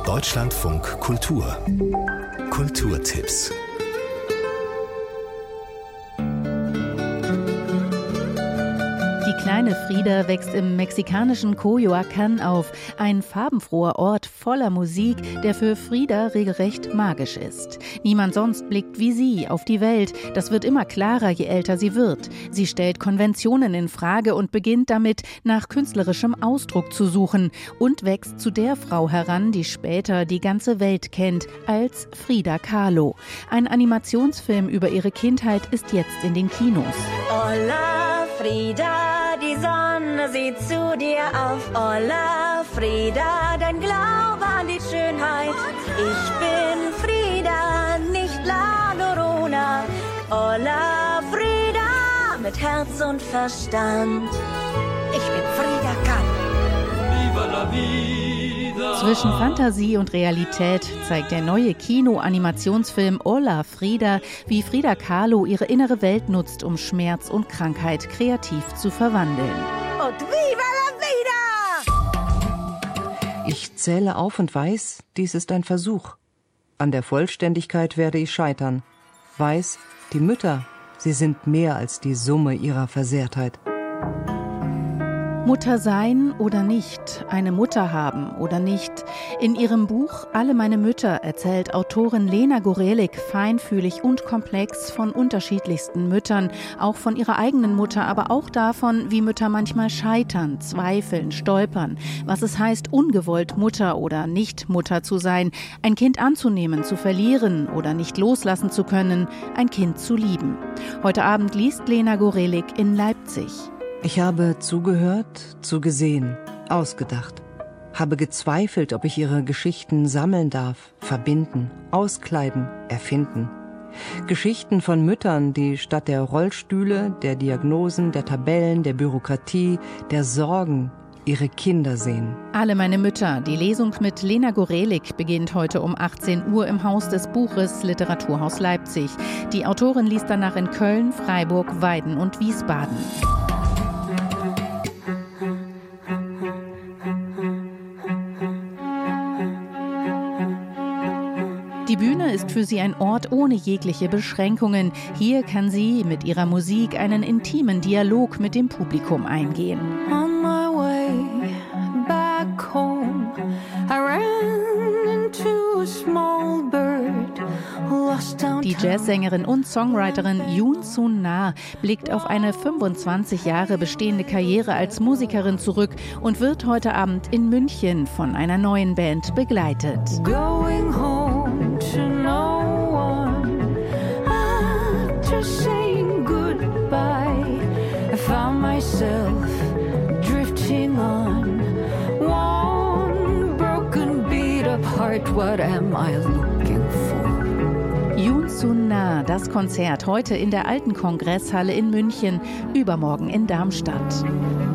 Deutschlandfunk Kultur. Kulturtipps. Die kleine Frida wächst im mexikanischen Coyoacán auf, ein farbenfroher Ort voller Musik, der für Frida regelrecht magisch ist. Niemand sonst blickt wie sie auf die Welt. Das wird immer klarer, je älter sie wird. Sie stellt Konventionen in Frage und beginnt damit, nach künstlerischem Ausdruck zu suchen und wächst zu der Frau heran, die später die ganze Welt kennt, als Frida Kahlo. Ein Animationsfilm über ihre Kindheit ist jetzt in den Kinos. Hola Frida, die Sonne sieht zu dir auf. Hola Frida, dein Glaube an die Schönheit. Ich bin Frida, nicht La Llorona. Hola Frida, mit Herz und Verstand. Ich bin Frida Kahlo. Viva la vida. Zwischen Fantasie und Realität zeigt der neue Kino-Animationsfilm Hola Frida, wie Frida Kahlo ihre innere Welt nutzt, um Schmerz und Krankheit kreativ zu verwandeln. Und viva la vida! Ich zähle auf und weiß, dies ist ein Versuch. An der Vollständigkeit werde ich scheitern. Weiß, die Mütter, sie sind mehr als die Summe ihrer Versehrtheit. Mutter sein oder nicht, eine Mutter haben oder nicht. In ihrem Buch Alle meine Mütter erzählt Autorin Lena Gorelik feinfühlig und komplex von unterschiedlichsten Müttern, auch von ihrer eigenen Mutter, aber auch davon, wie Mütter manchmal scheitern, zweifeln, stolpern, was es heißt, ungewollt Mutter oder nicht Mutter zu sein, ein Kind anzunehmen, zu verlieren oder nicht loslassen zu können, ein Kind zu lieben. Heute Abend liest Lena Gorelik in Leipzig. Ich habe zugehört, zugesehen, ausgedacht. Habe gezweifelt, ob ich ihre Geschichten sammeln darf, verbinden, auskleiden, erfinden. Geschichten von Müttern, die statt der Rollstühle, der Diagnosen, der Tabellen, der Bürokratie, der Sorgen ihre Kinder sehen. Alle meine Mütter. Die Lesung mit Lena Gorelik beginnt heute um 18 Uhr im Haus des Buches Literaturhaus Leipzig. Die Autorin liest danach in Köln, Freiburg, Weiden und Wiesbaden. Die Bühne ist für sie ein Ort ohne jegliche Beschränkungen. Hier kann sie mit ihrer Musik einen intimen Dialog mit dem Publikum eingehen. On my way back home, I ran into a small bird lost downtown. Die Jazzsängerin und Songwriterin Yoon Sun-na blickt auf eine 25 Jahre bestehende Karriere als Musikerin zurück und wird heute Abend in München von einer neuen Band begleitet. Going home to no one, after saying goodbye, I found myself drifting on one broken beat of heart. What am I looking for? Yoon Sun-na, das Konzert heute in der Alten Kongresshalle in München, übermorgen in Darmstadt.